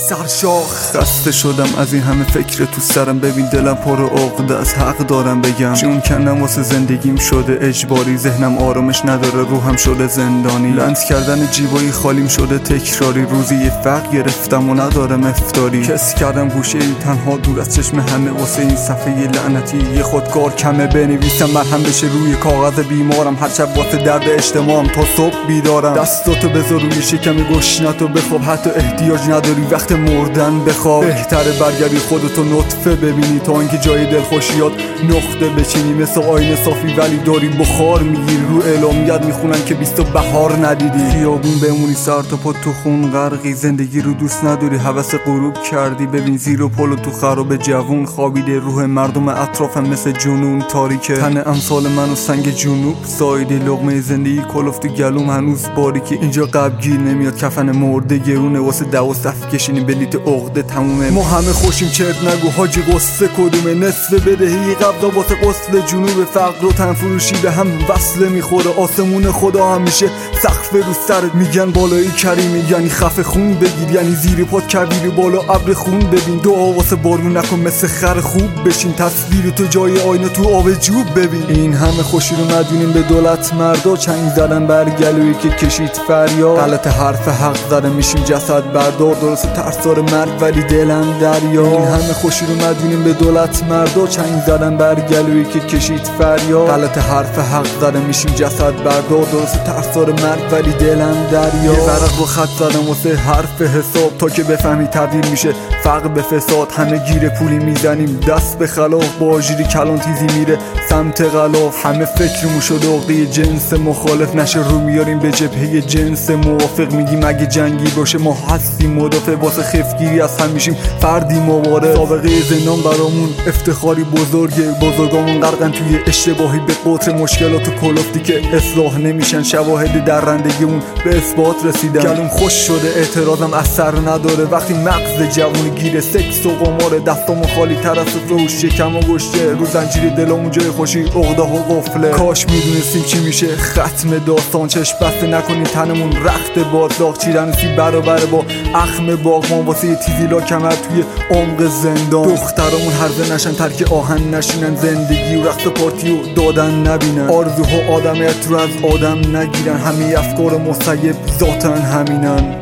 سرشاخ. خسته شدم از این همه فکر تو سرم، ببین دلم پر عقده از حق دارم بگم. جون کنم واسه زندگیم شده اجباری، ذهنم آرامش نداره روحم شده زندانی. لنز کردن جیبایی خالیم شده تکراری، روزی یه فقر گرفتم و ندارم افطاری. کس کردم گوشه ای تنها دور از چشم همه، واسه این صفحه لعنتی یه خودکار کمه بنویسم مرهم بشه روی کاغذ بیمارم. هر شب واسه درد اجتماعم تا صبح بیدارم. دستاتو بذار روی شکم گشنتو بخواب، حتی احتیاج نداری وقت مردن بخواب. بهتره برگردی خودتو نطفه ببینی تا اینکه جای دلخوشیات نقطه بچینی. مثل آینه صافی ولی داری بخار میگیری، رو اعلامیت میخونن که 20 بهار ندیدی. خیابون بمونی سر تا پا تو خون غرقی، زندگی رو دوست نداری هوس غروب کردی. ببین زیر و پلو تو خراب جوون خوابیده، روح مردم اطرافم مثل جنون تاریکه. تن امثال من و سنگ جنوب سایده، لقمه زندگی کلفت تو گلوم هنوز باریکه. اینجا قبگیر نمیاد کفن مرده گرونه، واسه دو صف کشینی بلیت عقده تمومه. ما همه خوشیم چرت نگو حاجی قصه کدومه، نصف بدهی قبضا واسه قصد جنوب. فقر و تنفروشی به هم وصله میخوره، آسمون خدا همیشه سقف رو سرت. میگن بالایی کریمی یعنی خفه خون بگیر، یعنی زیر پات کویری بالا ابر خون ببین. دعا واسه بارون نکن مثل خر خوب بشین، تصویر تو جای آینه تو آب جوب ببین. این همه خوشی رو مدیونیم به دولت مردا، چنگ زدن بر گلویی که کشید فریاد. غلط حرف حق زده میشیم جسد بردار، درست ترسار مرگ ولی دلم دریا. این همه خوشی رو مدیونیم به دولت مردا، چنگ زدن بر گلویی که کشید فریاد. غلط حرف حق زده میشیم جسد بردار، درست ترسار مرگ ولی دلم دریا. یه ورق رو خط زدم واسه حرف حساب تا که بفهمی تبدیل میشه فقر به فساد. همه گیر پولی میزنیم دست به خلاف، با آژیری کلان تیزی میره سمت غلاف. همه فکرمون شده عقده جنس مخالف، نشه رو میاریم به جبهه جنس موافق. میگیم اگه جنگی باشه ما هستیم مدافع، واسه خفگیری از هم میشیم فردی مبارز. سابقه زندان برامون افتخاری بزرگه، بزرگامون غرقن توی اشتباهی به قطر مشکلات و کلفتی که اصلاح نمیشن. شواهد درندگیمون به اثبات رسیدن، گلوم خوش شده اعتراضم اثر نداره. وقتی مغز جوون گیره سکس و قماره، دستامون خالی تر از فروش شکم و گشته. رو زنجیر دلمون جای خوشی عقده و قفله. کاش میدونستیم چی میشه ختم داستان، چشم بسته نکنیم تنمون رخت بادلاق. چیرنسی برابر با اخم باغمان، واسه یه تیزی لا کمر توی عمق زندان. دخترامون هرزه نشن ترک آهن نشینن، زندگی و رقص پارتی و دادن نبینن. آرزوها آدمیت رو از آدم نگیرن، همه افکار مسیب ذاتن همینن.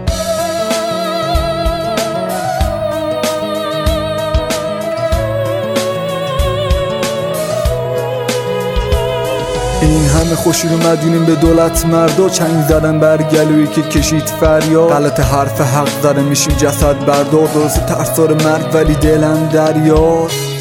این همه خوشی رو مدیونیم به دولت مردا، چنگ زدن بر گلویی که کشید فریاد. غلط حرف حق زده میشیم جسد بردار، درست ترسار مرگ ولی دلم دریاست.